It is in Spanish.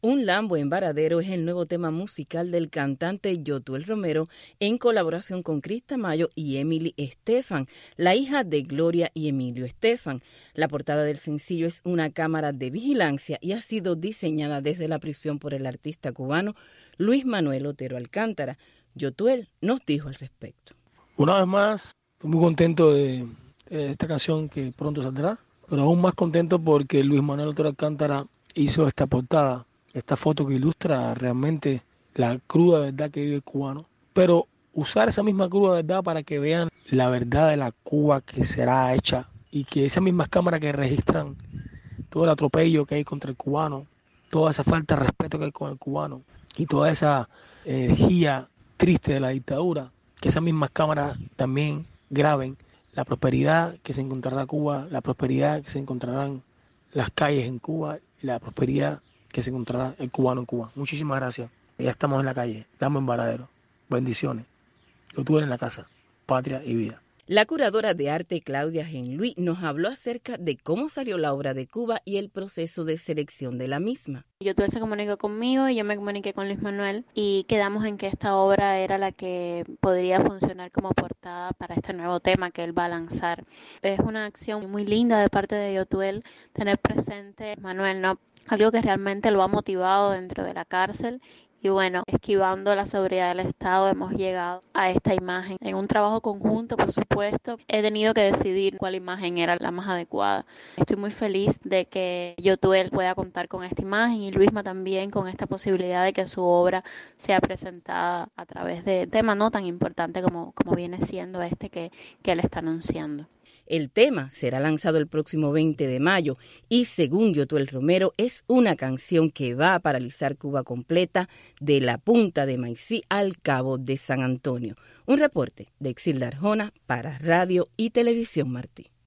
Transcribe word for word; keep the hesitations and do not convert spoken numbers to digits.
Un Lambo en Varadero es el nuevo tema musical del cantante Yotuel Romero en colaboración con Cris Tamayo y Emily Estefan, la hija de Gloria y Emilio Estefan. La portada del sencillo es una cámara de vigilancia y ha sido diseñada desde la prisión por el artista cubano Luis Manuel Otero Alcántara. Yotuel nos dijo al respecto. Una vez más, estoy muy contento de esta canción que pronto saldrá, pero aún más contento porque Luis Manuel Otero Alcántara hizo esta portada. Esta foto que ilustra realmente la cruda verdad que vive el cubano, pero usar esa misma cruda verdad para que vean la verdad de la Cuba que será hecha y que esas mismas cámaras que registran todo el atropello que hay contra el cubano, toda esa falta de respeto que hay con el cubano y toda esa energía triste de la dictadura, que esas mismas cámaras también graben la prosperidad que se encontrará Cuba, la prosperidad que se encontrarán las calles en Cuba y la prosperidad que se encontrará el cubano en Cuba. Muchísimas gracias. Ya estamos en la calle. Lambo en Varadero. Bendiciones. Yotuel en la casa. Patria y vida. La curadora de arte Claudia Genluí nos habló acerca de cómo salió la obra de Cuba y el proceso de selección de la misma. Yotuel se comunicó conmigo y yo me comuniqué con Luis Manuel y quedamos en que esta obra era la que podría funcionar como portada para este nuevo tema que él va a lanzar. Es una acción muy linda de parte de Yotuel tener presente a Manuel, ¿no? Algo que realmente lo ha motivado dentro de la cárcel. Y bueno, esquivando la seguridad del Estado, hemos llegado a esta imagen. En un trabajo conjunto, por supuesto, he tenido que decidir cuál imagen era la más adecuada. Estoy muy feliz de que Yotuel pueda contar con esta imagen y Luisma también con esta posibilidad de que su obra sea presentada a través de un tema no tan importante como, como viene siendo este que, que él está anunciando. El tema será lanzado el próximo veinte de mayo y, según Yotuel Romero, es una canción que va a paralizar Cuba completa de la punta de Maicí al cabo de San Antonio. Un reporte de Exilda Arjona para Radio y Televisión Martí.